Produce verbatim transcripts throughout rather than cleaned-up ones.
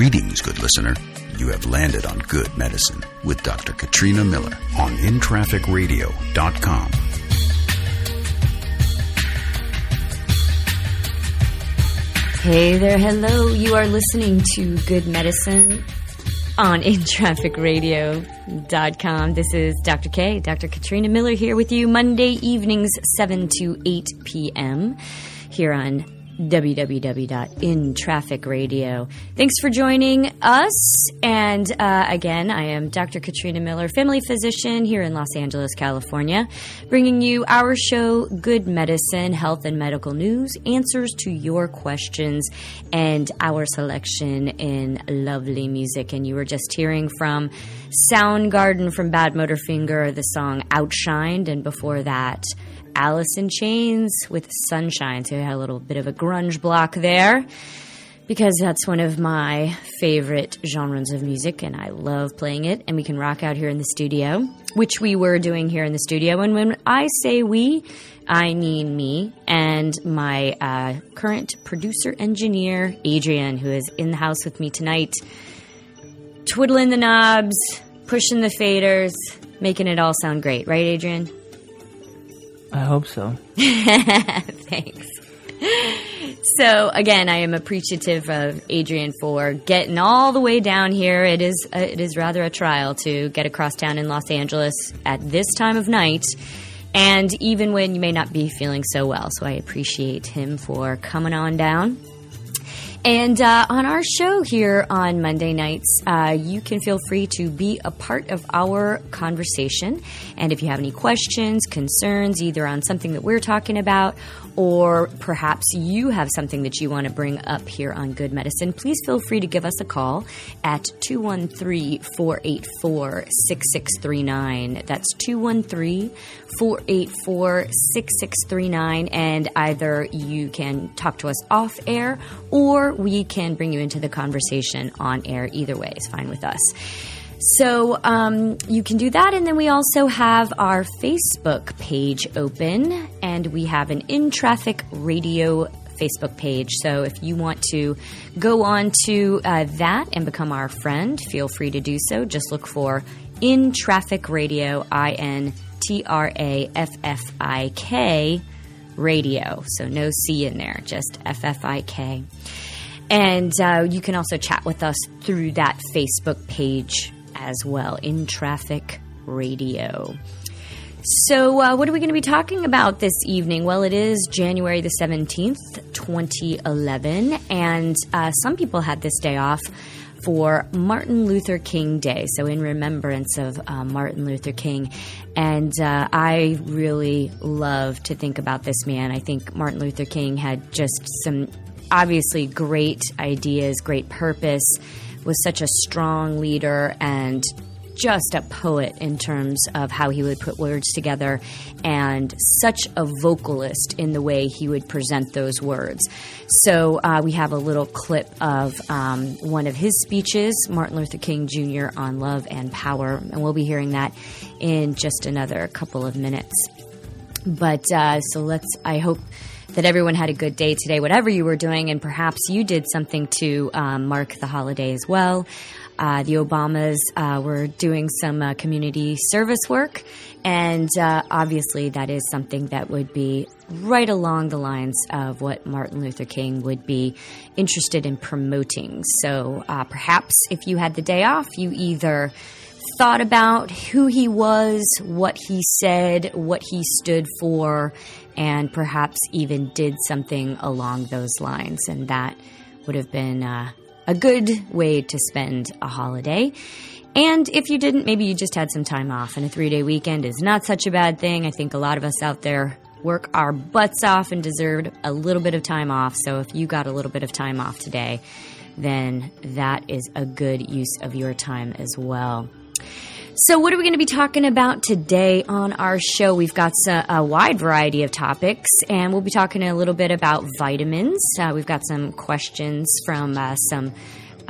Greetings, good listener. You have landed on Good Medicine with Doctor Katrina Miller on in traffic radio dot com. Hey there, hello. You are listening to Good Medicine on in traffic radio dot com. This is Doctor K, Doctor Katrina Miller here with you Monday evenings, seven to eight p.m. here on w w w dot in traffic radio. Thanks for joining us. And uh, again, I am Doctor Katrina Miller, family physician here in Los Angeles, California, bringing you our show, Good Medicine, health and medical news, answers to your questions, and our selection in lovely music. And you were just hearing from Soundgarden from Badmotorfinger, the song Outshined, and before that, Alice in Chains with Sunshine. So I had a little bit of a grunge block there because that's one of my favorite genres of music and I love playing it, and we can rock out here in the studio, which we were doing here in the studio. And when I say we, I mean me and my uh, current producer engineer, Adrian, who is in the house with me tonight, twiddling the knobs, pushing the faders, making it all sound great. Right, Adrian? I hope so. Thanks. So, again, I am appreciative of Adrian for getting all the way down here. It is uh, it is rather a trial to get across town in Los Angeles at this time of night, and even when you may not be feeling so well. So I appreciate him for coming on down. And uh, on our show here on Monday nights, uh, you can feel free to be a part of our conversation. And if you have any questions, concerns, either on something that we're talking about, or perhaps you have something that you want to bring up here on Good Medicine, please feel free to give us a call at two one three, four eight four, six six three nine. That's two one three, four eight four, six six three nine. And either you can talk to us off air or we can bring you into the conversation on air. Either way is fine with us. So um, you can do that. And then we also have our Facebook page open, and we have an In Traffic Radio Facebook page. So if you want to go on to uh, that and become our friend, feel free to do so. Just look for In Traffic Radio, I N T R A F F I K Radio. So no C in there, just F F I K. And uh, you can also chat with us through that Facebook page as well, In Traffic Radio. So uh, what are we going to be talking about this evening? Well, it is January the seventeenth, twenty eleven, and uh, some people had this day off for Martin Luther King Day, so in remembrance of uh, Martin Luther King. And uh, I really love to think about this man. I think Martin Luther King had just some obviously great ideas, great purpose, was such a strong leader and just a poet in terms of how he would put words together, and such a vocalist in the way he would present those words. So uh, we have a little clip of um, one of his speeches, Martin Luther King Junior on love and power, and we'll be hearing that in just another couple of minutes. But uh, so let's, I hope that everyone had a good day today, whatever you were doing, and perhaps you did something to um, mark the holiday as well. Uh, the Obamas uh, were doing some uh, community service work, and uh, obviously that is something that would be right along the lines of what Martin Luther King would be interested in promoting. So uh, perhaps if you had the day off, you either thought about who he was, what he said, what he stood for, and perhaps even did something along those lines. And that would have been uh, a good way to spend a holiday. And if you didn't, maybe you just had some time off. And a three-day weekend is not such a bad thing. I think a lot of us out there work our butts off and deserved a little bit of time off. So if you got a little bit of time off today, then that is a good use of your time as well. So what are we going to be talking about today on our show? We've got a, a wide variety of topics, and we'll be talking a little bit about vitamins. Uh, we've got some questions from uh, some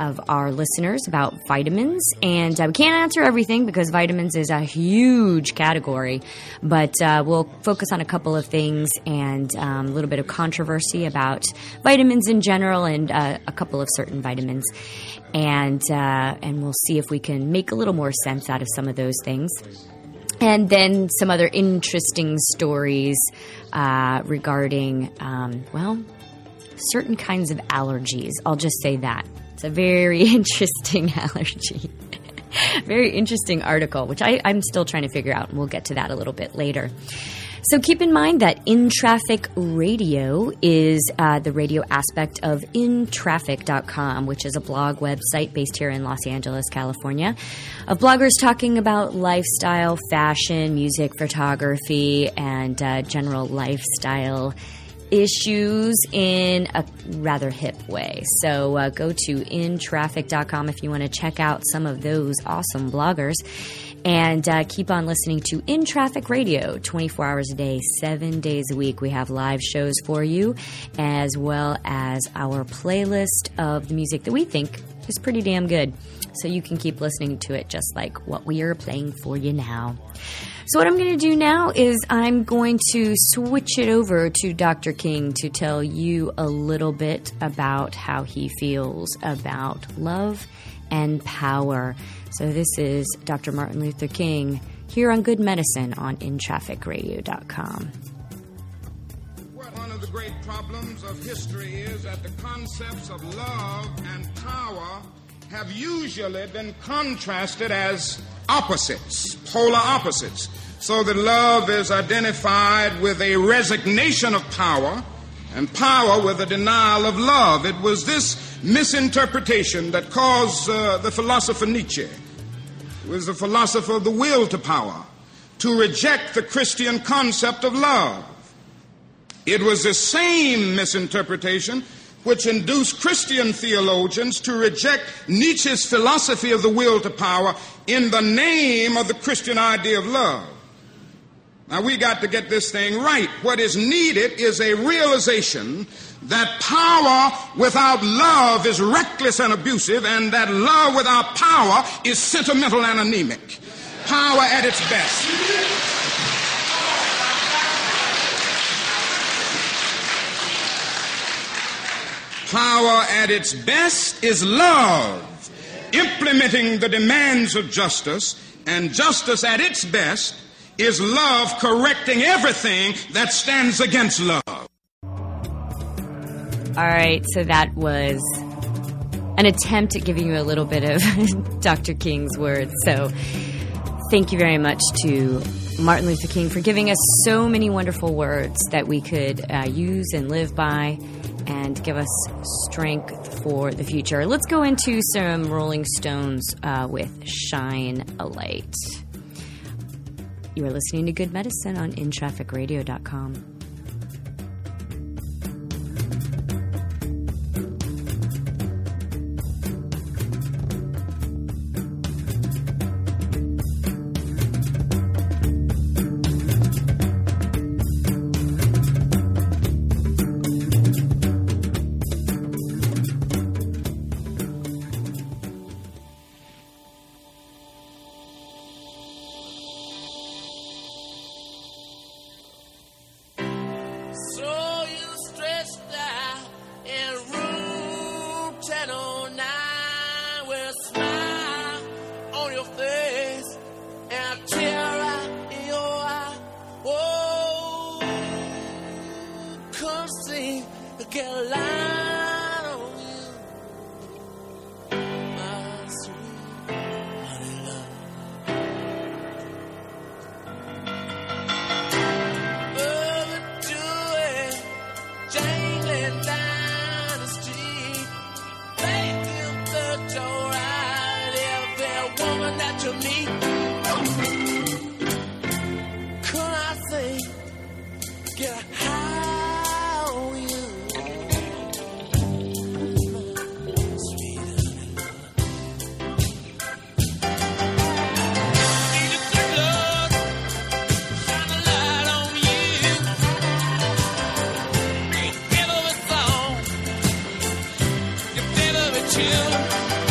of our listeners about vitamins. And uh, we can't answer everything because vitamins is a huge category, but uh, we'll focus on a couple of things and um, a little bit of controversy about vitamins in general and uh, a couple of certain vitamins. And, uh, and we'll see if we can make a little more sense out of some of those things. And then some other interesting stories uh, regarding, um, well, certain kinds of allergies. I'll just say that. It's a very interesting allergy. Very interesting article, which I, I'm still trying to figure out, and we'll get to that a little bit later. So keep in mind that In Traffic Radio is uh, the radio aspect of in traffic dot com, which is a blog website based here in Los Angeles, California, of bloggers talking about lifestyle, fashion, music, photography, and uh, general lifestyle issues in a rather hip way. So uh, go to in traffic dot com if you want to check out some of those awesome bloggers. And uh, keep on listening to In Traffic Radio twenty-four hours a day, seven days a week. We have live shows for you, as well as our playlist of the music that we think is pretty damn good. So you can keep listening to it just like what we are playing for you now. So what I'm going to do now is I'm going to switch it over to Doctor King to tell you a little bit about how he feels about love and power. So this is Doctor Martin Luther King here on Good Medicine on in traffic radio dot com. One of the great problems of history is that the concepts of love and power have usually been contrasted as opposites, polar opposites. So that love is identified with a resignation of power and power with a denial of love. It was this misinterpretation that caused uh, the philosopher Nietzsche, who was the philosopher of the will to power, to reject the Christian concept of love. It was the same misinterpretation which induced Christian theologians to reject Nietzsche's philosophy of the will to power in the name of the Christian idea of love. Now, we got to get this thing right. What is needed is a realization that power without love is reckless and abusive, and that love without power is sentimental and anemic. Power at its best. Power at its best is love, implementing the demands of justice, and justice at its best is love correcting everything that stands against love. All right, so that was an attempt at giving you a little bit of Doctor King's words. So thank you very much to Martin Luther King for giving us so many wonderful words that we could uh, use and live by and give us strength for the future. Let's go into some Rolling Stones uh, with Shine a Light. You are listening to Good Medicine on in traffic radio dot com. Chill.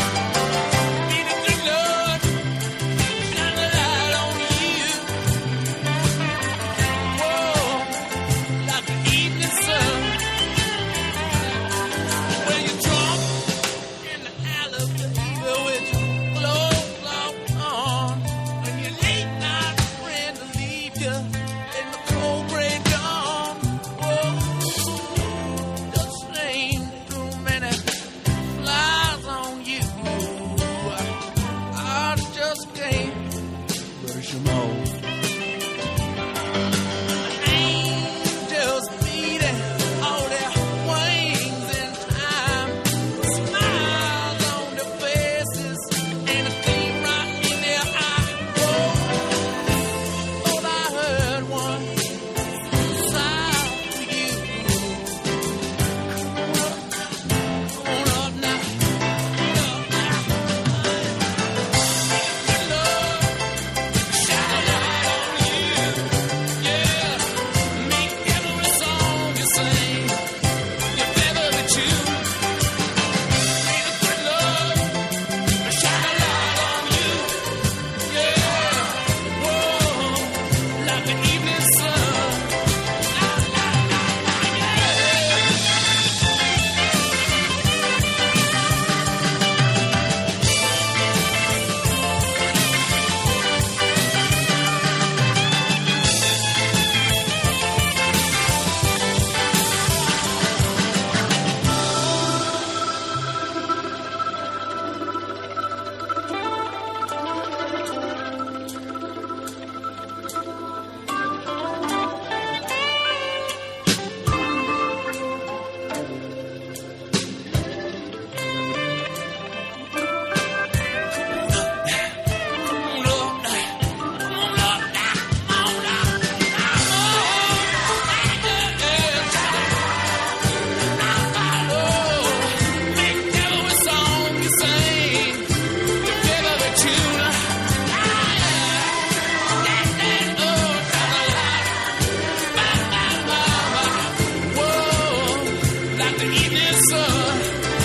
the evening sun.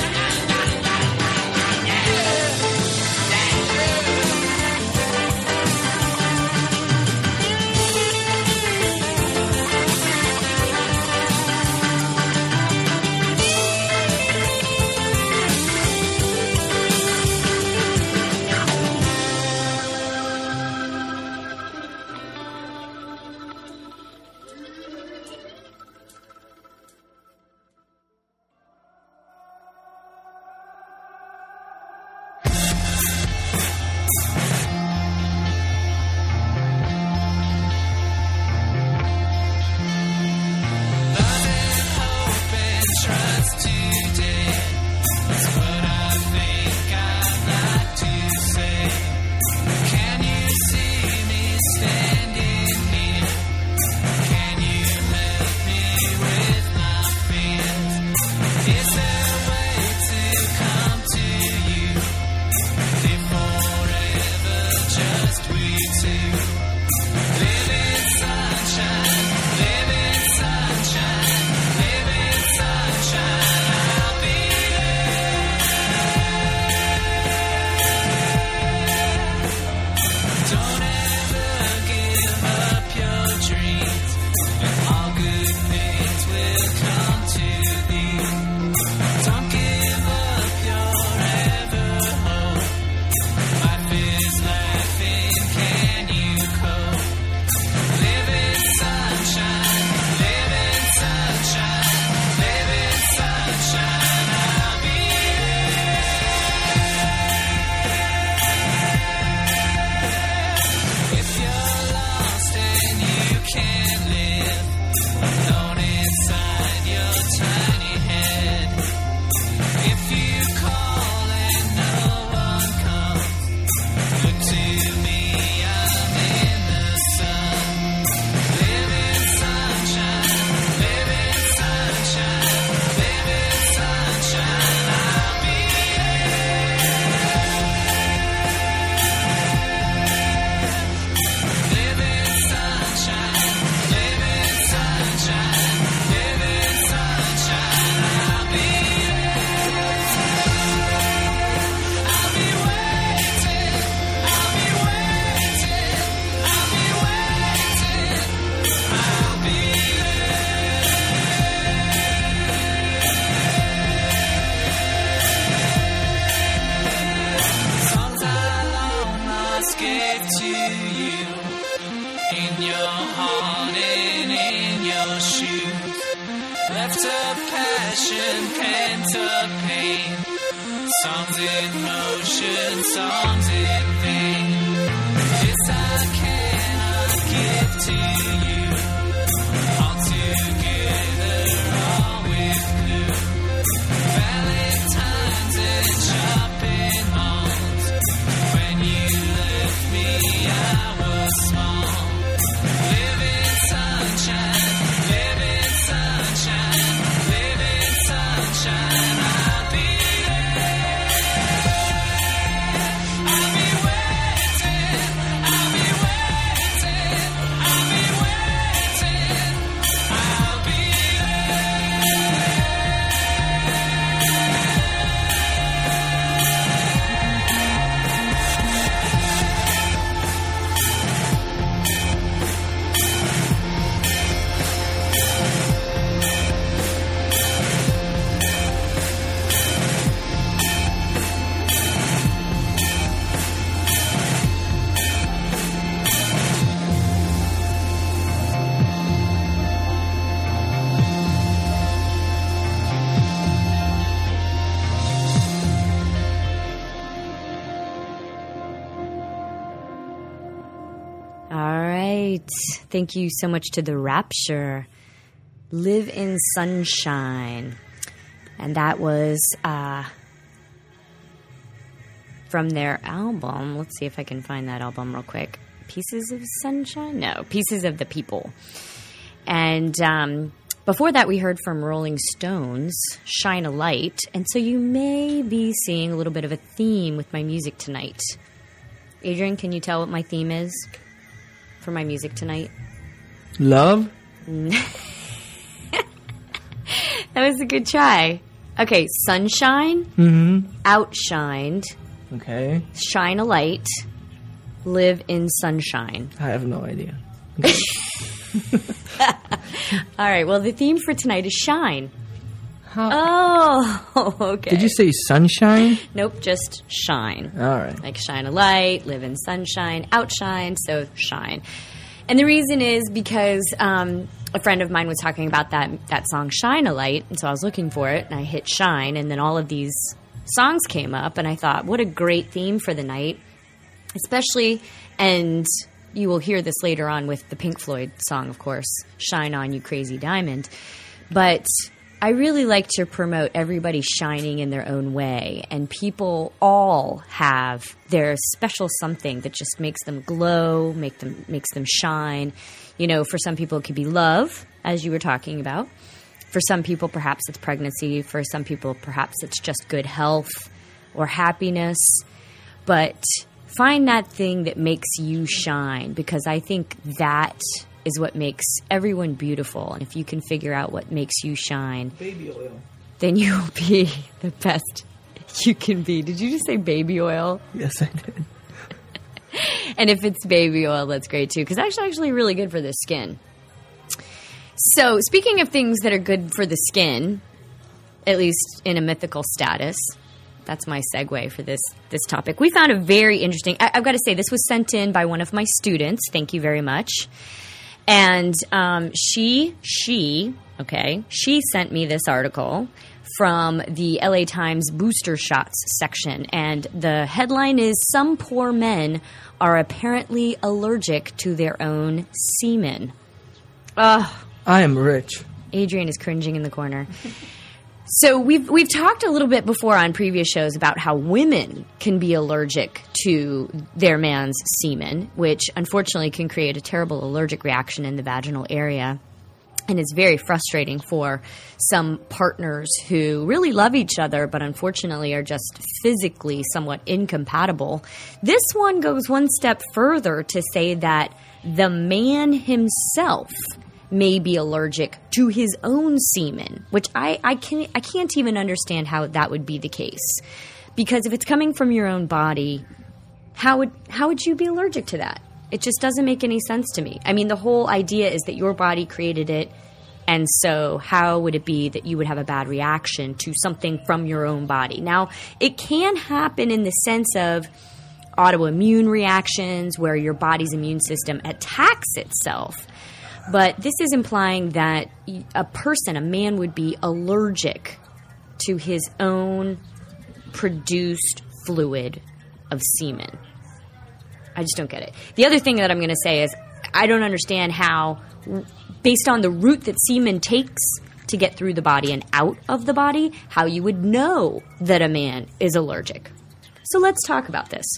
Thank you so much to The Rapture. Live in Sunshine. And that was uh, from their album. Let's see if I can find that album real quick. Pieces of Sunshine? No, Pieces of the People. And um, before that, we heard from Rolling Stones, Shine a Light. And so you may be seeing a little bit of a theme with my music tonight. Adrian, can you tell what my theme is for my music tonight? Love? That was a good try. Okay, sunshine, Mm-hmm. outshined, Okay. shine a light, live in sunshine. I have no idea. All right, well, the theme for tonight is shine. How? Oh, okay. Did you say sunshine? Nope, just shine. All right. Like shine a light, live in sunshine, outshine, so shine. And the reason is because um, a friend of mine was talking about that that song Shine a Light, and so I was looking for it, and I hit shine, and then all of these songs came up, and I thought, what a great theme for the night, especially, and you will hear this later on with the Pink Floyd song, of course, Shine On You Crazy Diamond, but I really like to promote everybody shining in their own way, and people all have their special something that just makes them glow, make them makes them shine. You know, for some people it could be love, as you were talking about. For some people, perhaps it's pregnancy. For some people, perhaps it's just good health or happiness. But find that thing that makes you shine, because I think that is what makes everyone beautiful. And if you can figure out what makes you shine, Baby oil. then you'll be the best you can be. Did you just say baby oil? Yes, I did. And if it's baby oil, that's great too, because that's actually really good for the skin. So speaking of things that are good for the skin, at least in a mythical status, that's my segue for this this topic. We found a very interesting, I, I've got to say, this was sent in by one of my students. Thank you very much. And um, she, she, okay, she sent me this article from the L A Times Booster Shots section. And the headline is, "Some poor men are apparently allergic to their own semen." Ugh. I am rich. Adrian is cringing in the corner. So we've we've talked a little bit before on previous shows about how women can be allergic to their man's semen, which unfortunately can create a terrible allergic reaction in the vaginal area. And it's very frustrating for some partners who really love each other, but unfortunately are just physically somewhat incompatible. This one goes one step further to say that the man himself may be allergic to his own semen, which I, I, can, I can't even understand how that would be the case. Because if it's coming from your own body, how would how would you be allergic to that? It just doesn't make any sense to me. I mean, the whole idea is that your body created it, and so how would it be that you would have a bad reaction to something from your own body? Now, it can happen in the sense of autoimmune reactions where your body's immune system attacks itself. But this is implying that a person, a man, would be allergic to his own produced fluid of semen. I just don't get it. The other thing that I'm going to say is I don't understand how, based on the route that semen takes to get through the body and out of the body, how you would know that a man is allergic. So let's talk about this.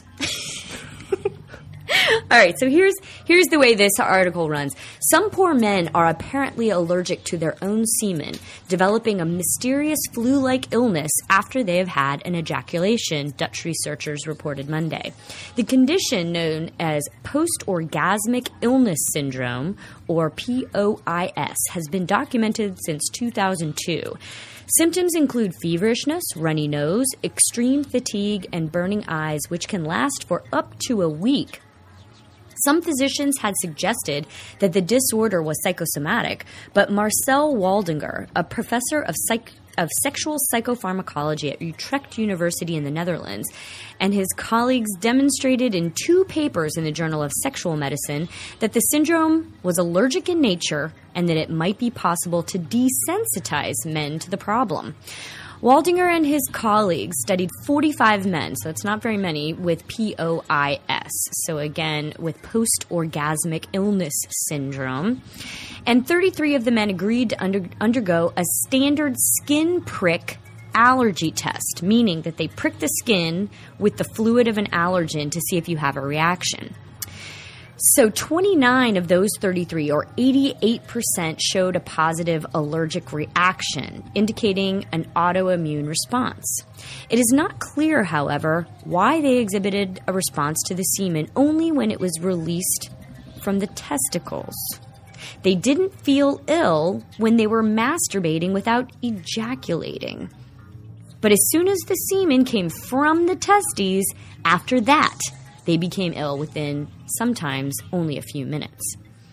All right, so here's here's the way this article runs. Some poor men are apparently allergic to their own semen, developing a mysterious flu-like illness after they have had an ejaculation, Dutch researchers reported Monday. The condition, known as post-orgasmic illness syndrome, or P O I S, has been documented since two thousand two. Symptoms include feverishness, runny nose, extreme fatigue, and burning eyes, which can last for up to a week. Some physicians had suggested that the disorder was psychosomatic, but Marcel Waldinger, a professor of psych- of sexual psychopharmacology at Utrecht University in the Netherlands, and his colleagues demonstrated in two papers in the Journal of Sexual Medicine that the syndrome was allergic in nature and that it might be possible to desensitize men to the problem. Waldinger and his colleagues studied forty-five men, so it's not very many, with P O I S, so again, with post-orgasmic illness syndrome. And thirty-three of the men agreed to under, undergo a standard skin prick allergy test, meaning that they prick the skin with the fluid of an allergen to see if you have a reaction. So twenty-nine of those thirty-three, or eighty-eight percent, showed a positive allergic reaction, indicating an autoimmune response. It is not clear, however, why they exhibited a response to the semen only when it was released from the testicles. They didn't feel ill when they were masturbating without ejaculating. But as soon as the semen came from the testes, after that, they became ill within sometimes only a few minutes.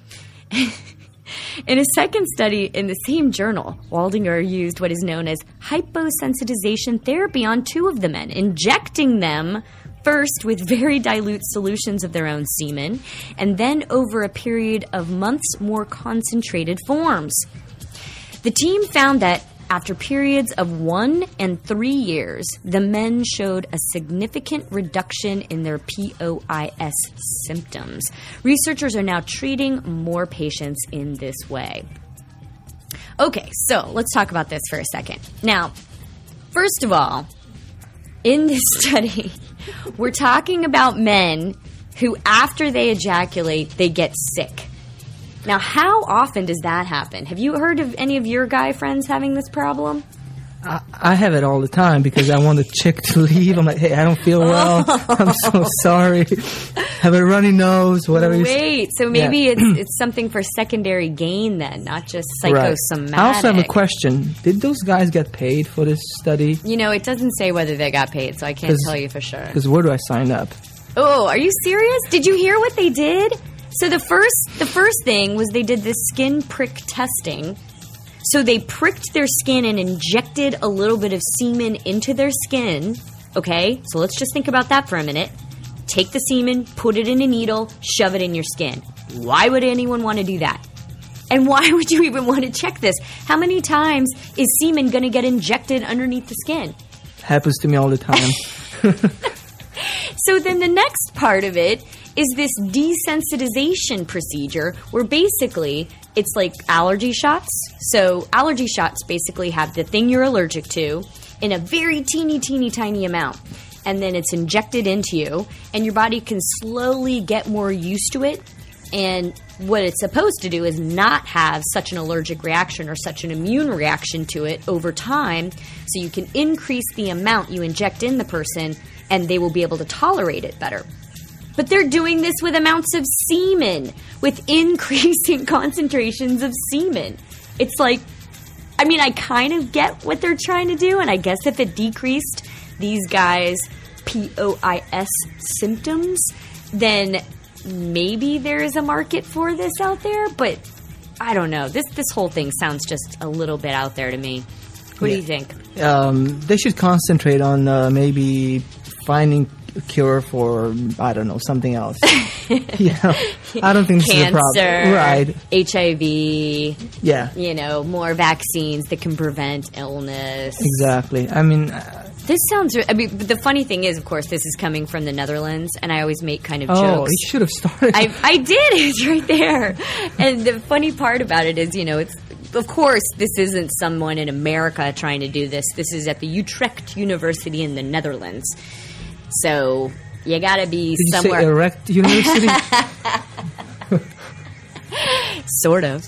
In a second study in the same journal, Waldinger used what is known as hyposensitization therapy on two of the men, injecting them first with very dilute solutions of their own semen, and then over a period of months, more concentrated forms. The team found that after periods of one and three years, the men showed a significant reduction in their P O I S symptoms. Researchers are now treating more patients in this way. Okay, so let's talk about this for a second. Now, first of all, in this study, we're talking about men who, after they ejaculate, they get sick. Now, how often does that happen? Have you heard of any of your guy friends having this problem? I, I have it all the time because I want the chick to leave. I'm like, hey, I don't feel well. I'm so sorry. Have a runny nose, whatever. Wait, so maybe Yeah. it's it's something for secondary gain then, not just Right. psychosomatic. I also have a question. Did those guys get paid for this study? You know, it doesn't say whether they got paid, so I can't 'Cause- tell you for sure. Because where do I sign up? Oh, are you serious? Did you hear what they did? So the first the first thing was they did this skin prick testing. So they pricked their skin and injected a little bit of semen into their skin. Okay, so let's just think about that for a minute. Take the semen, put it in a needle, shove it in your skin. Why would anyone want to do that? And why would you even want to check this? How many times is semen going to get injected underneath the skin? Happens to me all the time. So then the next part of it is this desensitization procedure where basically it's like allergy shots. So allergy shots basically have the thing you're allergic to in a very teeny, teeny, tiny amount. And then it's injected into you, and your body can slowly get more used to it. And what it's supposed to do is not have such an allergic reaction or such an immune reaction to it over time, so you can increase the amount you inject in the person, and they will be able to tolerate it better. But they're doing this with amounts of semen, with increasing concentrations of semen. It's like, I mean, I kind of get what they're trying to do, and I guess if it decreased these guys' P O I S symptoms, then maybe there is a market for this out there, but I don't know. This this whole thing sounds just a little bit out there to me. What Yeah. do you think? um, they should concentrate on uh, maybe finding a cure for, I don't know, something else. you know, I don't think this is a problem. Cancer, Right. H I V, Yeah. you know, more vaccines that can prevent illness. Exactly. I mean, uh, This sounds, I mean, but the funny thing is, of course, this is coming from the Netherlands, and I always make kind of oh, jokes. he should have started. I, I did. It's right there. And the funny part about it is, you know, it's, of course, this isn't someone in America trying to do this. This is at the Utrecht University in the Netherlands. So you got to be Did you somewhere. say Erect University? Sort of.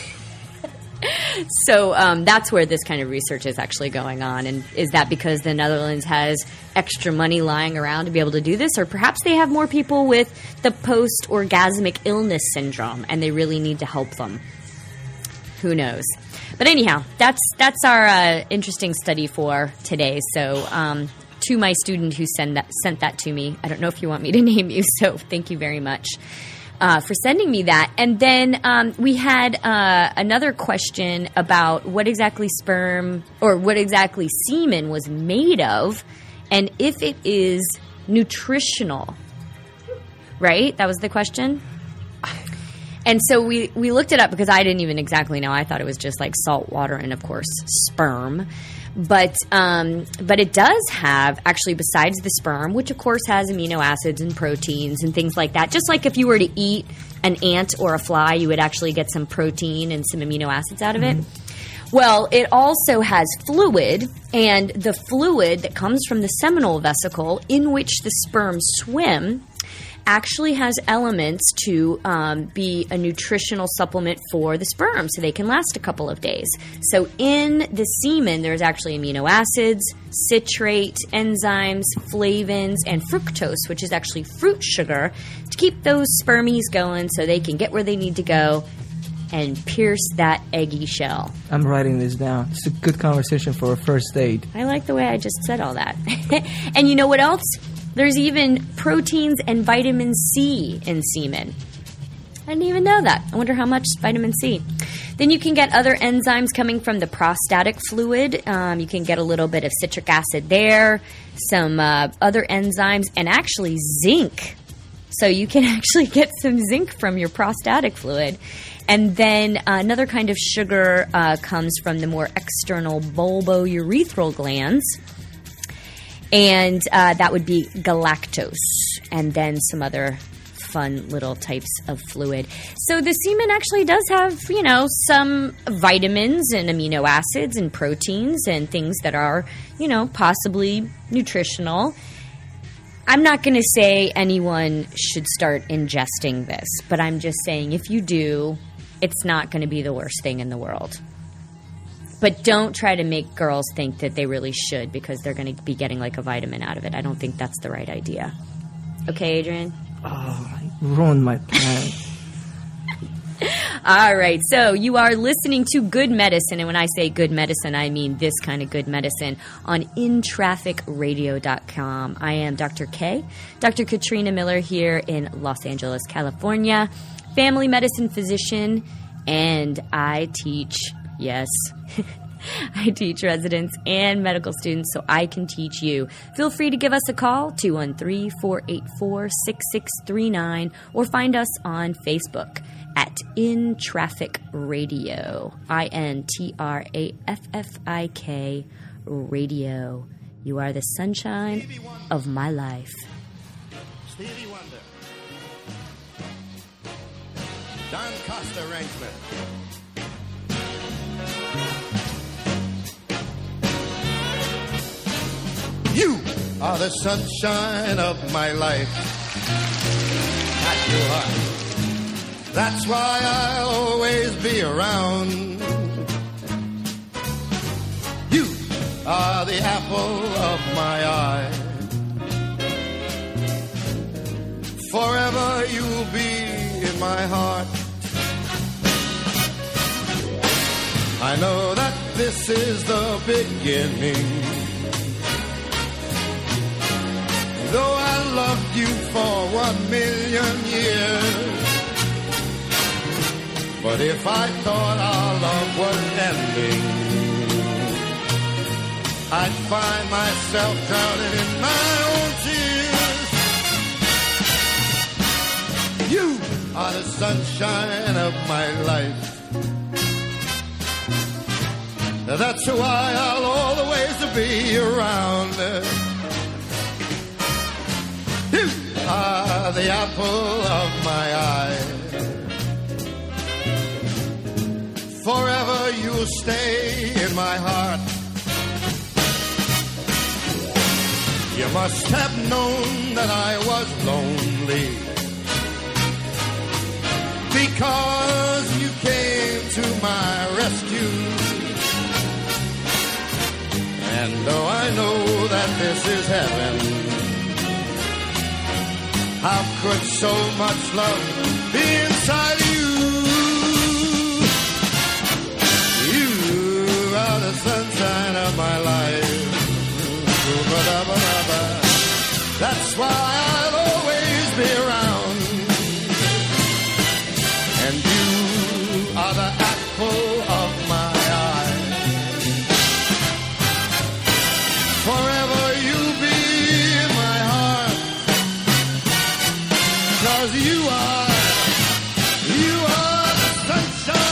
So um, that's where this kind of research is actually going on. And is that because the Netherlands has extra money lying around to be able to do this? Or perhaps they have more people with the post-orgasmic illness syndrome and they really need to help them. Who knows? But anyhow, that's that's our uh, interesting study for today. So um, to my student who sent that, sent that to me, I don't know if you want me to name you, so thank you very much. Uh, for sending me that. And then um, we had uh, another question about what exactly sperm or what exactly semen was made of and if it is nutritional. Right? That was the question? And so we, we looked it up because I didn't even exactly know. I thought it was just like salt water and, of course, sperm. But um, but it does have, actually, besides the sperm, which, of course, has amino acids and proteins and things like that. Just like if you were to eat an ant or a fly, you would actually get some protein and some amino acids out of it. Well, it also has fluid, and the fluid that comes from the seminal vesicle in which the sperm swim actually has elements to um, be a nutritional supplement for the sperm so they can last a couple of days. So in the semen, there's actually amino acids, citrate, enzymes, flavins, and fructose, which is actually fruit sugar, to keep those spermies going so they can get where they need to go and pierce that eggy shell. I'm writing this down. It's a good conversation for a first date. I like the way I just said all that. And you know what else? There's even proteins and vitamin C in semen. I didn't even know that. I wonder how much vitamin C. Then you can get other enzymes coming from the prostatic fluid. Um, you can get a little bit of citric acid there, some uh, other enzymes, and actually zinc. So you can actually get some zinc from your prostatic fluid. And then uh, another kind of sugar uh, comes from the more external bulbourethral glands. And uh, that would be galactose. And then some other fun little types of fluid. So the semen actually does have, you know, some vitamins and amino acids and proteins and things that are, you know, possibly nutritional. I'm not going to say anyone should start ingesting this, but I'm just saying if you do, it's not going to be the worst thing in the world. But don't try to make girls think that they really should because they're going to be getting like a vitamin out of it. I don't think that's the right idea. Okay, Adrian? Oh, ruined my plan. All right, so you are listening to Good Medicine, and when I say good medicine, I mean this kind of good medicine on in traffic radio dot com. I am Doctor K, Doctor Katrina Miller here in Los Angeles, California, family medicine physician, and I teach, yes, I teach residents and medical students so I can teach you. Feel free to give us a call, two one three, four eight four, six six three nine, or find us on Facebook at In Traffic Radio, I N T R A F F I K Radio. You are the sunshine of my life. Stevie Wonder. Don Costa arrangement. You are the sunshine of my life. That you are. That's why I'll always be around. You are the apple of my eye. Forever you'll be in my heart. I know that this is the beginning. Though I loved you for one million years. But if I thought our love was ending, I'd find myself drowning in my own tears. You are the sunshine of my life. That's why I'll always be around. You are the apple of my eye. Forever you'll stay in my heart. You must have known that I was lonely because you came to my rescue. And though I know that this is heaven, how could so much love be inside you? The sunshine of my life. That's why I'll always be around. And you are the apple of my eye. Forever you'll be in my heart. 'Cause you are, you are the sunshine.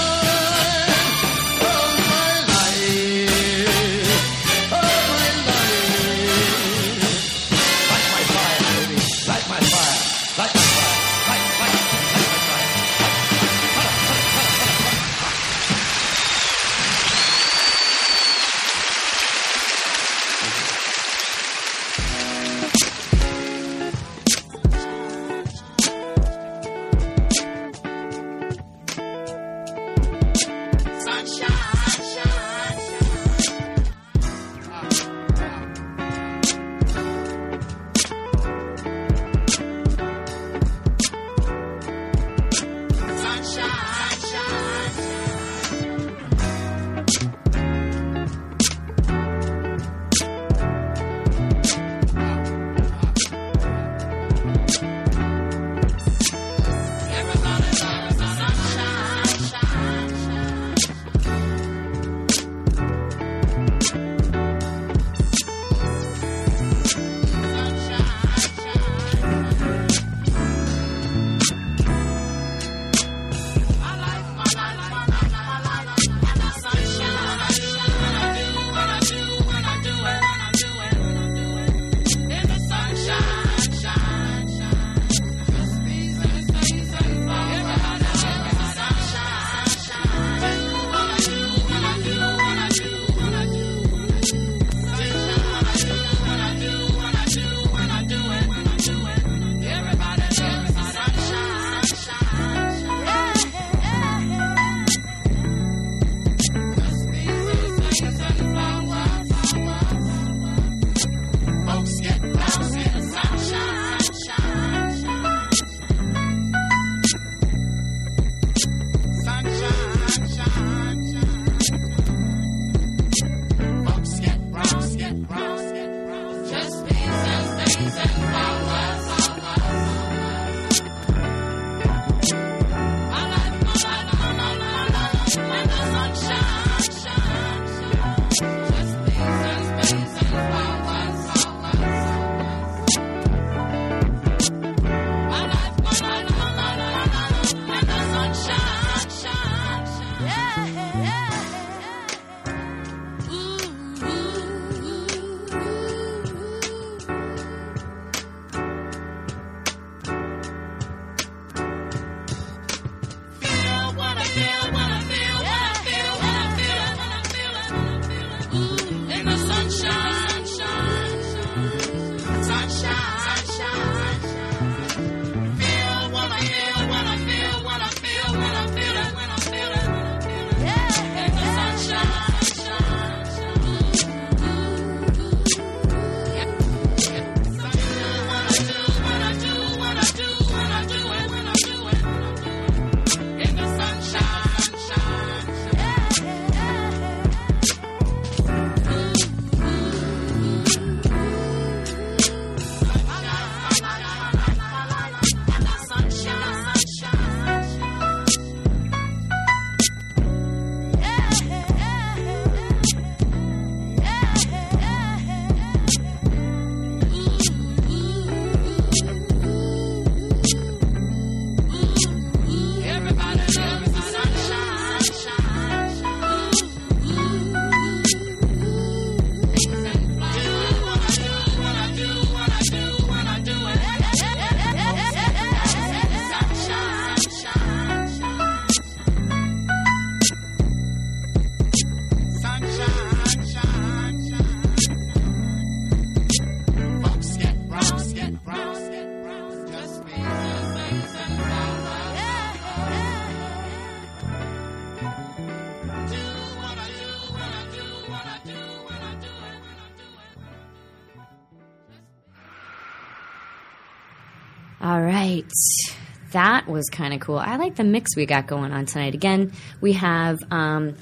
All right. That was kind of cool. I like the mix we got going on tonight. Again, we have um,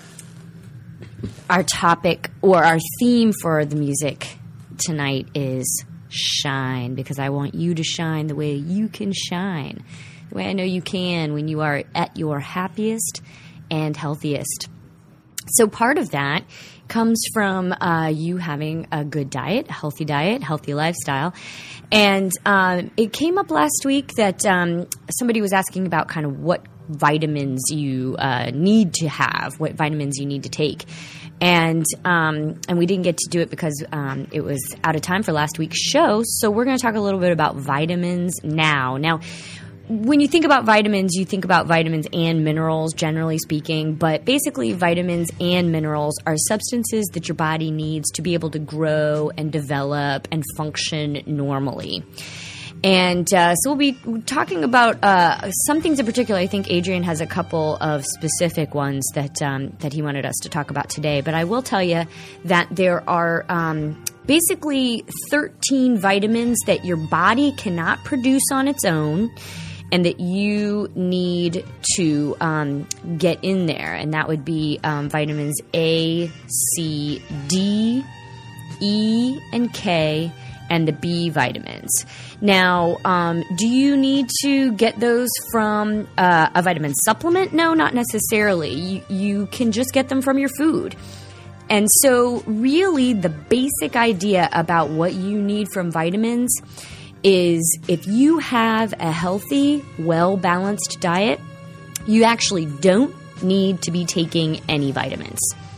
our topic or our theme for the music tonight is shine, because I want you to shine the way you can shine, the way I know you can when you are at your happiest and healthiest. So part of that comes from uh, you having a good diet, a healthy diet, healthy lifestyle. And um, it came up last week that um, somebody was asking about kind of what vitamins you uh, need to have, what vitamins you need to take. And um, and we didn't get to do it because um, it was out of time for last week's show. So we're going to talk a little bit about vitamins now. Now, when you think about vitamins, you think about vitamins and minerals, generally speaking. But basically, vitamins and minerals are substances that your body needs to be able to grow and develop and function normally. And uh, so we'll be talking about uh, some things in particular. I think Adrian has a couple of specific ones that um, that he wanted us to talk about today. But I will tell you that there are um, basically thirteen vitamins that your body cannot produce on its own, and that you need to um, get in there. And that would be um, vitamins A, C, D, E, and K, and the B vitamins. Now, um, do you need to get those from uh, a vitamin supplement? No, not necessarily. You, you can just get them from your food. And so really the basic idea about what you need from vitamins is if you have a healthy, well-balanced diet, you actually don't need to be taking any vitamins.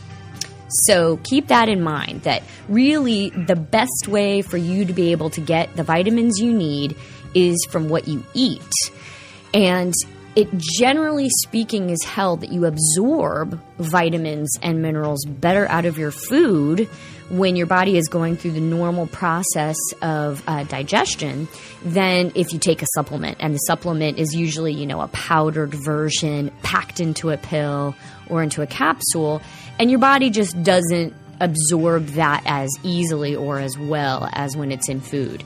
So keep that in mind, that really the best way for you to be able to get the vitamins you need is from what you eat. And it, generally speaking, is held that you absorb vitamins and minerals better out of your food when your body is going through the normal process of uh, digestion than if you take a supplement. And the supplement is usually, you know, a powdered version packed into a pill or into a capsule, and your body just doesn't absorb that as easily or as well as when it's in food.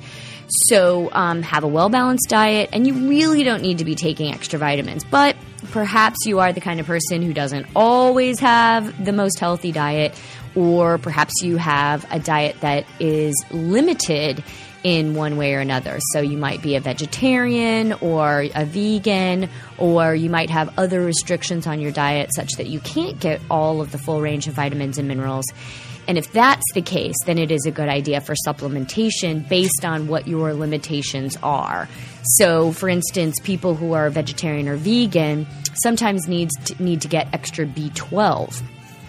So um, have a well-balanced diet, and you really don't need to be taking extra vitamins. But perhaps you are the kind of person who doesn't always have the most healthy diet, or perhaps you have a diet that is limited in one way or another. So you might be a vegetarian or a vegan, or you might have other restrictions on your diet such that you can't get all of the full range of vitamins and minerals. And if that's the case, then it is a good idea for supplementation based on what your limitations are. So, for instance, people who are vegetarian or vegan sometimes needs to, need to get extra B twelve.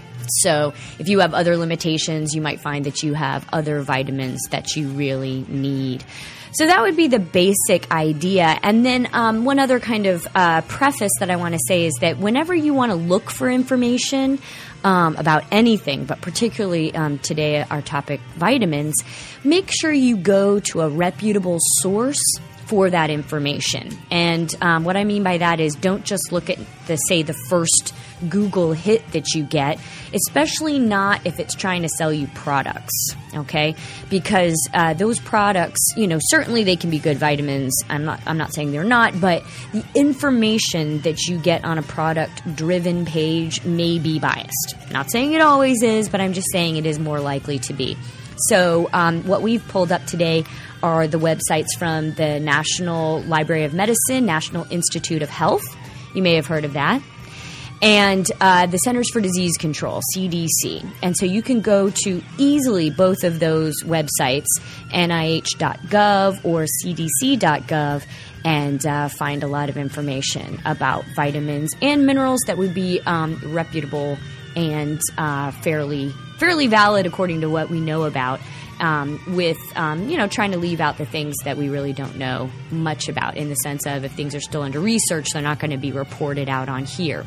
So if you have other limitations, you might find that you have other vitamins that you really need. So that would be the basic idea. And then um, one other kind of uh, preface that I want to say is that whenever you want to look for information um, about anything, but particularly um, today our topic, vitamins, make sure you go to a reputable source for that information. And um, what I mean by that is don't just look at the, say, the first Google hit that you get, especially not if it's trying to sell you products, okay? Because uh, those products, you know, certainly they can be good vitamins. I'm not, I'm not saying they're not, but the information that you get on a product-driven page may be biased. Not saying it always is, but I'm just saying it is more likely to be. So um, what we've pulled up today are the websites from the National Library of Medicine, National Institute of Health. You may have heard of that. And uh, the Centers for Disease Control, C D C. And so you can go to easily both of those websites, N I H dot gov or C D C dot gov, and uh, find a lot of information about vitamins and minerals that would be um, reputable and uh, fairly fairly valid according to what we know about. Um, with, um, you know, trying to leave out the things that we really don't know much about, in the sense of if things are still under research, they're not going to be reported out on here.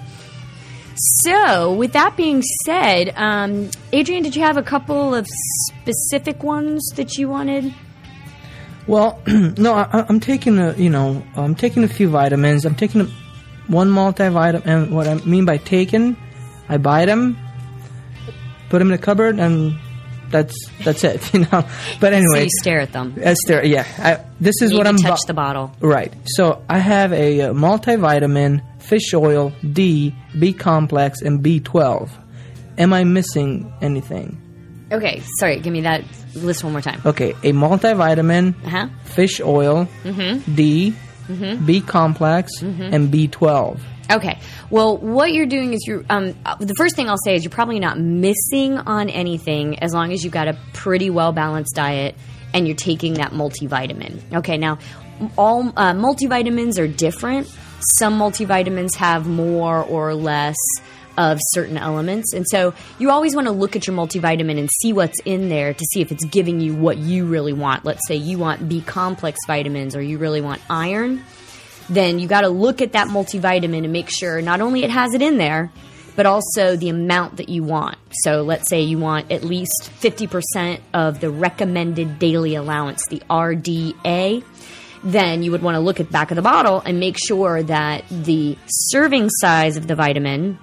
So, with that being said, um, Adrian, did you have a couple of specific ones that you wanted? Well, no, I, I'm taking a, you know, I'm taking a few vitamins. I'm taking a, one multivitamin, and what I mean by taking, I buy them, put them in the cupboard, and That's that's it, you know. But anyway, So you stare at them. I stare, yeah. I, this is You what need I'm to touch bu- the bottle. Right. So I have a uh, multivitamin, fish oil, D, B complex, and B twelve. Am I missing anything? Okay, sorry. Give me that list one more time. Okay, a multivitamin, Uh-huh. fish oil, Mm-hmm. D, B complex, and B twelve. Okay. Well, what you're doing is you're um, uh, the first thing I'll say is you're probably not missing on anything as long as you've got a pretty well balanced diet and you're taking that multivitamin. Okay. Now, all uh, multivitamins are different. Some multivitamins have more or less of certain elements, and so you always want to look at your multivitamin and see what's in there to see if it's giving you what you really want. Let's say you want B complex vitamins or you really want iron. Then you got to look at that multivitamin and make sure not only it has it in there, but also the amount that you want. So let's say you want at least fifty percent of the recommended daily allowance, the R D A. Then you would want to look at the back of the bottle and make sure that the serving size of the vitamin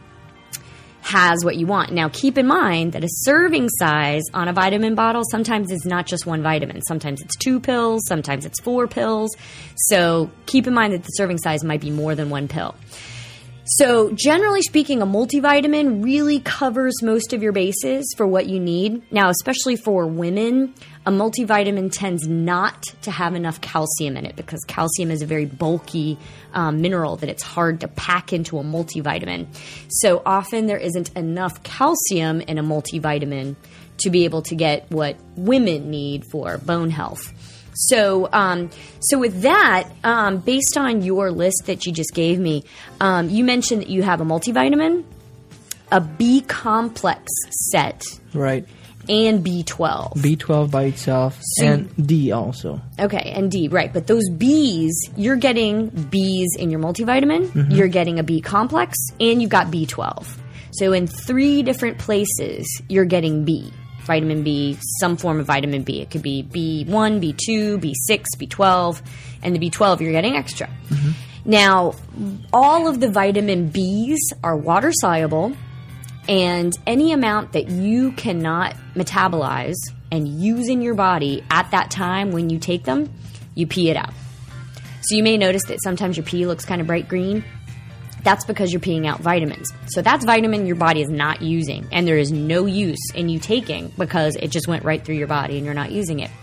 has what you want. Now, keep in mind that a serving size on a vitamin bottle sometimes is not just one vitamin. Sometimes it's two pills, sometimes it's four pills. So keep in mind that the serving size might be more than one pill. So generally speaking, a multivitamin really covers most of your bases for what you need. Now, especially for women, a multivitamin tends not to have enough calcium in it because calcium is a very bulky um, mineral that it's hard to pack into a multivitamin. So often there isn't enough calcium in a multivitamin to be able to get what women need for bone health. So, um, so with that, um, based on your list that you just gave me, um, you mentioned that you have a multivitamin, a B complex set, Right. and B twelve. B twelve by itself, So and D also. Okay, and D, right. But those Bs, you're getting Bs in your multivitamin, you're getting a B complex, and you've got B twelve. So in three different places, you're getting B. Vitamin B, some form of vitamin B. It could be B one, B two, B six, B twelve, and the B twelve you're getting extra. Mm-hmm. Now, all of the vitamin Bs are water soluble, and any amount that you cannot metabolize and use in your body at that time when you take them, you pee it out. So you may notice that sometimes your pee looks kind of bright green. That's because you're peeing out vitamins. So that's vitamin your body is not using, and there is no use in you taking because it just went right through your body and you're not using it.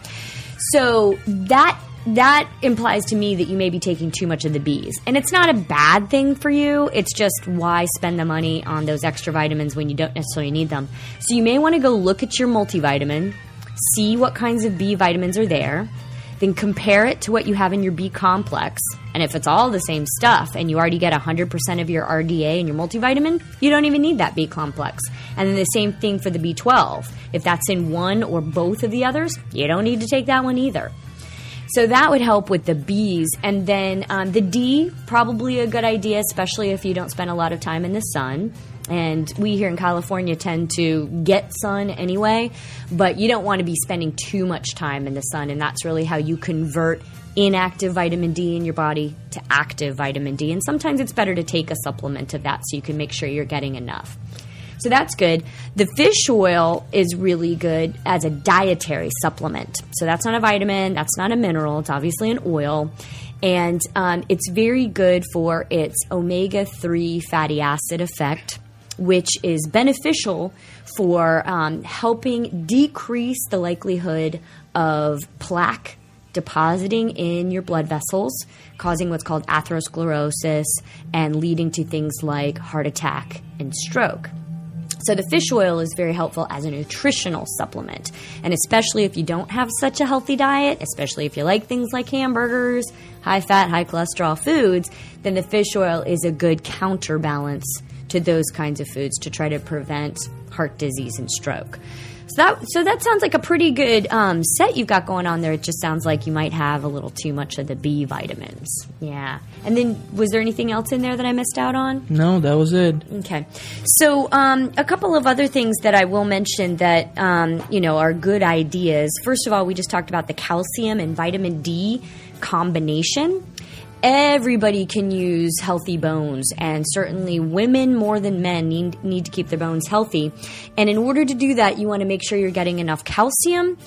So that that implies to me that you may be taking too much of the Bs. And it's not a bad thing for you. It's just why spend the money on those extra vitamins when you don't necessarily need them. So you may want to go look at your multivitamin, see what kinds of B vitamins are there, then compare it to what you have in your B complex. And if it's all the same stuff and you already get one hundred percent of your R D A in your multivitamin, you don't even need that B complex. And then the same thing for the B twelve. If that's in one or both of the others, you don't need to take that one either. So that would help with the Bs. And then um, the D, probably a good idea, especially if you don't spend a lot of time in the sun. And we here in California tend to get sun anyway, but you don't want to be spending too much time in the sun, and that's really how you convert inactive vitamin D in your body to active vitamin D. And sometimes it's better to take a supplement of that so you can make sure you're getting enough. So that's good. The fish oil is really good as a dietary supplement. So that's not a vitamin, that's not a mineral, it's obviously an oil. And um, it's very good for its omega three fatty acid effect, which is beneficial for um, helping decrease the likelihood of plaque depositing in your blood vessels, causing what's called atherosclerosis and leading to things like heart attack and stroke. So the fish oil is very helpful as a nutritional supplement, and especially if you don't have such a healthy diet, especially if you like things like hamburgers, high-fat, high-cholesterol foods, then the fish oil is a good counterbalance to those kinds of foods to try to prevent heart disease and stroke. So that so that sounds like a pretty good um, set you've got going on there. It just sounds like you might have a little too much of the B vitamins. Yeah. And then was there anything else in there that I missed out on? No, that was it. Okay. So um, a couple of other things that I will mention that, um, you know, are good ideas. First of all, we just talked about the calcium and vitamin D combination. Everybody can use healthy bones, and certainly women more than men need, need to keep their bones healthy. And in order to do that, you want to make sure you're getting enough calcium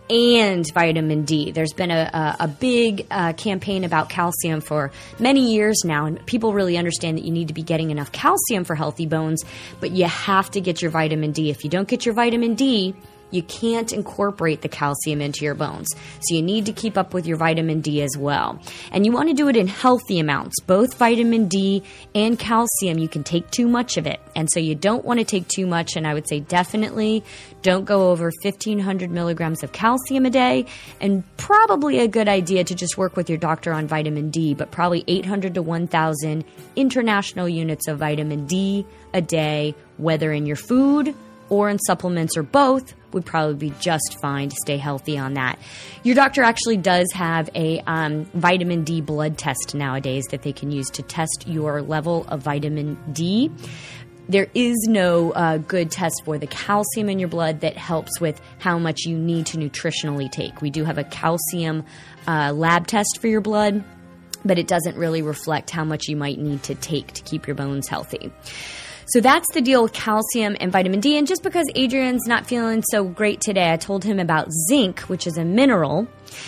and vitamin D. There's been a, a, a big uh, campaign about calcium for many years now, and people really understand that you need to be getting enough calcium for healthy bones, but you have to get your vitamin D. If you don't get your vitamin D, you can't incorporate the calcium into your bones. So you need to keep up with your vitamin D as well. And you want to do it in healthy amounts. Both vitamin D and calcium, you can take too much of it. And so you don't want to take too much. And I would say definitely don't go over fifteen hundred milligrams of calcium a day. And probably a good idea to just work with your doctor on vitamin D, but probably eight hundred to one thousand international units of vitamin D a day, whether in your food or in supplements or both, would probably be just fine to stay healthy on that. Your doctor actually does have a um, vitamin D blood test nowadays that they can use to test your level of vitamin D. There is no uh, good test for the calcium in your blood that helps with how much you need to nutritionally take. We do have a calcium uh, lab test for your blood, but it doesn't really reflect how much you might need to take to keep your bones healthy. So that's the deal with calcium and vitamin D. And just because Adrian's not feeling so great today, I told him about zinc, which is a mineral.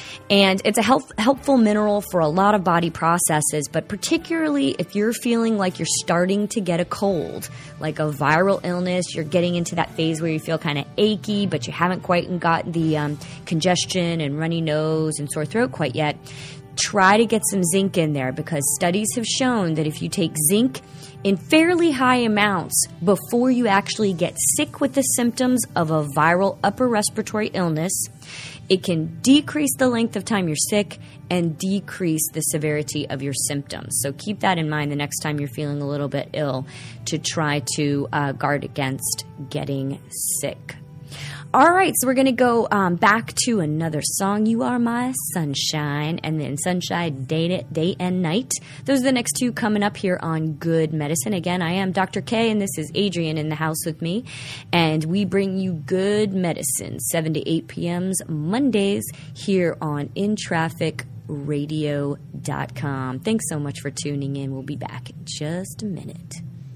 And it's a help, helpful mineral for a lot of body processes, but particularly if you're feeling like you're starting to get a cold, like a viral illness, you're getting into that phase where you feel kind of achy, but you haven't quite got the um, congestion and runny nose and sore throat quite yet. Try to get some zinc in there, because studies have shown that if you take zinc in fairly high amounts before you actually get sick with the symptoms of a viral upper respiratory illness, it can decrease the length of time you're sick and decrease the severity of your symptoms. So keep that in mind the next time you're feeling a little bit ill, to try to uh, guard against getting sick. All right, so we're going to go um, back to another song, You Are My Sunshine, and then Sunshine Day, Day and Night. Those are the next two coming up here on Good Medicine. Again, I am Doctor K, and this is Adrian in the house with me, and we bring you Good Medicine, seven to eight p.m. Mondays here on in traffic radio dot com. Thanks so much for tuning in. We'll be back in just a minute.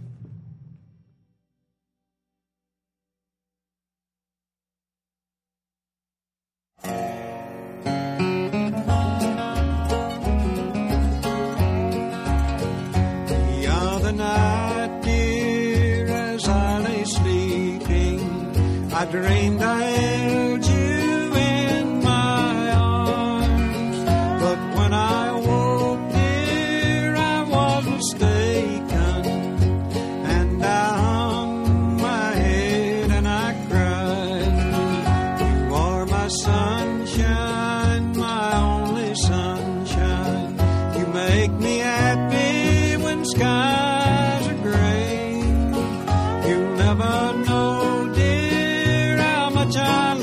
The other night, dear, as I lay sleeping, I dreamed I held you in my arms. But when I woke, dear, I was mistaken, and I hung my head and I cried. You are my sunshine, my only sunshine. You make me happy when skies are gray. You never know, dear, how much I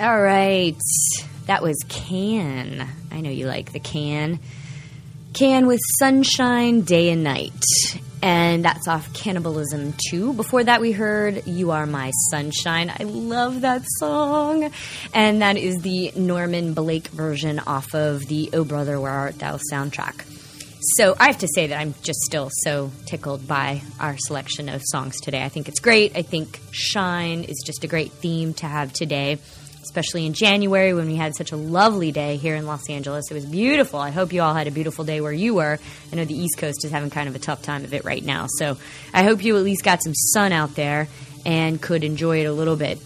All right. That was Can. I know you like the Can. Can with Sunshine, Day and Night. And that's off Cannibalism two. Before that, we heard You Are My Sunshine. I love that song. And that is the Norman Blake version off of the Oh Brother, Where Art Thou soundtrack. So I have to say that I'm just still so tickled by our selection of songs today. I think it's great. I think Shine is just a great theme to have today, especially in January when we had such a lovely day here in Los Angeles. It was beautiful. I hope you all had a beautiful day where you were. I know the East Coast is having kind of a tough time of it right now. So I hope you at least got some sun out there and could enjoy it a little bit.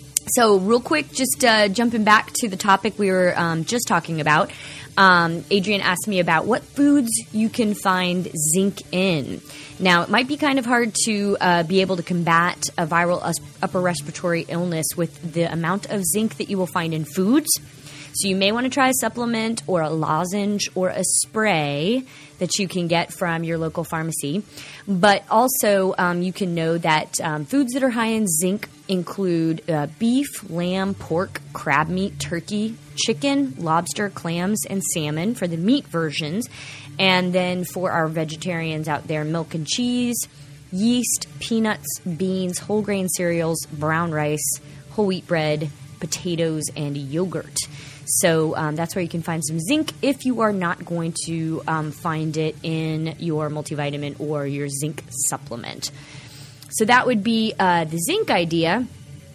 So real quick, just uh, jumping back to the topic we were um, just talking about. Um, Adrian asked me about what foods you can find zinc in. Now, it might be kind of hard to uh, be able to combat a viral us- upper respiratory illness with the amount of zinc that you will find in foods. So you may want to try a supplement or a lozenge or a spray that you can get from your local pharmacy. But also um, you can know that um, foods that are high in zinc include uh, beef, lamb, pork, crab meat, turkey, chicken, lobster, clams, and salmon for the meat versions. And then for our vegetarians out there, milk and cheese, yeast, peanuts, beans, whole grain cereals, brown rice, whole wheat bread, potatoes, and yogurt. So um, that's where you can find some zinc if you are not going to um, find it in your multivitamin or your zinc supplement. So that would be uh, the zinc idea.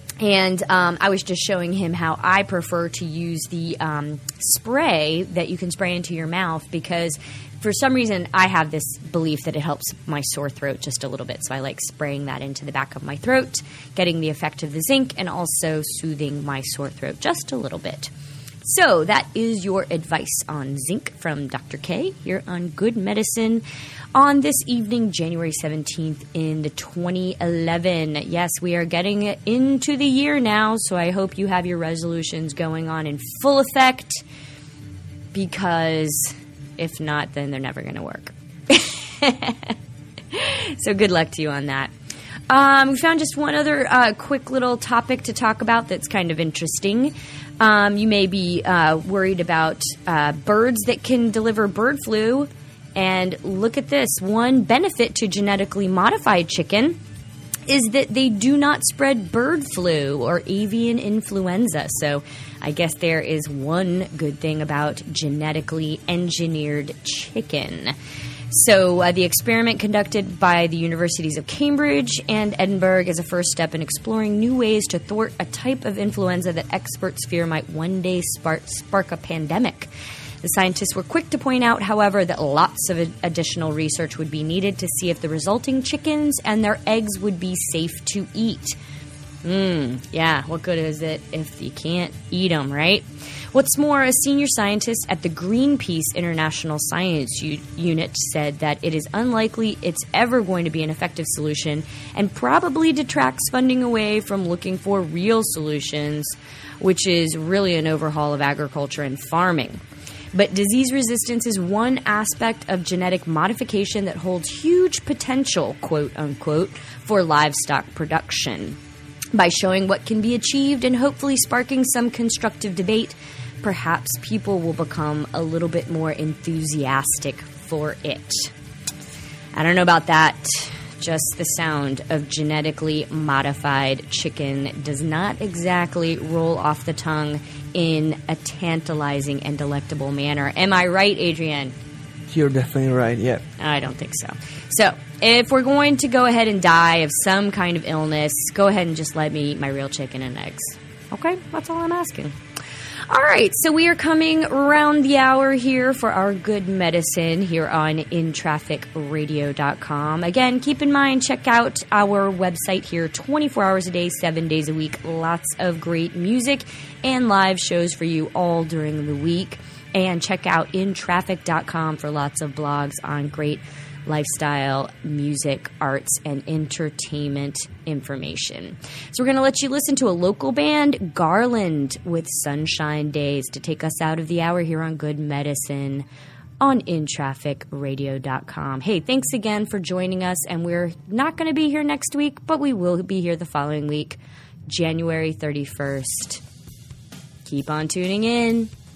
And um, I was just showing him how I prefer to use the um, spray that you can spray into your mouth because for some reason I have this belief that it helps my sore throat just a little bit. So I like spraying that into the back of my throat, getting the effect of the zinc, and also soothing my sore throat just a little bit. So that is your advice on zinc from Doctor K here on Good Medicine on this evening, January seventeenth in twenty eleven. Yes, we are getting into the year now, so I hope you have your resolutions going on in full effect because if not, then they're never going to work. So good luck to you on that. Um, we found just one other uh, quick little topic to talk about that's kind of interesting. Um, you may be uh, worried about uh, birds that can deliver bird flu. And look at this. One benefit to genetically modified chicken is that they do not spread bird flu or avian influenza. So I guess there is one good thing about genetically engineered chicken. So uh, the experiment conducted by the universities of Cambridge and Edinburgh is a first step in exploring new ways to thwart a type of influenza that experts fear might one day spark, spark a pandemic. The scientists were quick to point out, however, that lots of additional research would be needed to see if the resulting chickens and their eggs would be safe to eat. Mmm, yeah, what good is it if you can't eat them, right? What's more, a senior scientist at the Greenpeace International Science U- Unit said that it is unlikely it's ever going to be an effective solution and probably detracts funding away from looking for real solutions, which is really an overhaul of agriculture and farming. But disease resistance is one aspect of genetic modification that holds huge potential, quote unquote, for livestock production. By showing what can be achieved and hopefully sparking some constructive debate, perhaps people will become a little bit more enthusiastic for it. I don't know about that. Just the sound of genetically modified chicken does not exactly roll off the tongue in a tantalizing and delectable manner. Am I right, Adrian? You're definitely right, yeah. I don't think so. So, if we're going to go ahead and die of some kind of illness, go ahead and just let me eat my real chicken and eggs. Okay? That's all I'm asking. All right, so we are coming around the hour here for our Good Medicine here on in traffic radio dot com. Again, keep in mind, check out our website here twenty-four hours a day, seven days a week. Lots of great music and live shows for you all during the week. And check out in traffic dot com for lots of blogs on great lifestyle, music, arts, and entertainment information. So we're going to let you listen to a local band, Garland, with Sunshine Days to take us out of the hour here on Good Medicine on in traffic radio dot com. Hey, thanks again for joining us, and we're not going to be here next week, but we will be here the following week, January thirty-first. Keep on tuning in.